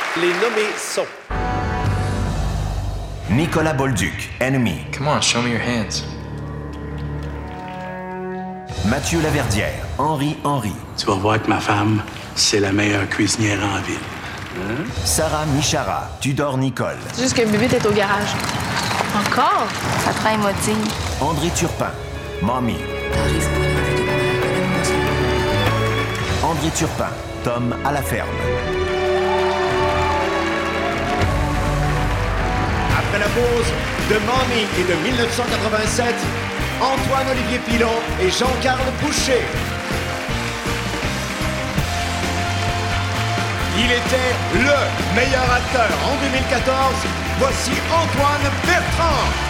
Les nommés sont... Nicolas Bolduc, Enemy. Come on, show me your hands. Mathieu Laverdière, Henri. Tu vas voir que ma femme, c'est la meilleure cuisinière en ville. Hein? Sarah Michara, Tudor Nicole. C'est juste que bébé est au garage. Encore? Ça te rend émotive. André Turpin, Mommy. André Turpin, Tom à la ferme. Après la pause de Mommy et de 1987, Antoine-Olivier Pilon et Jean-Carl Boucher. Il était le meilleur acteur en 2014. Voici Antoine Bertrand.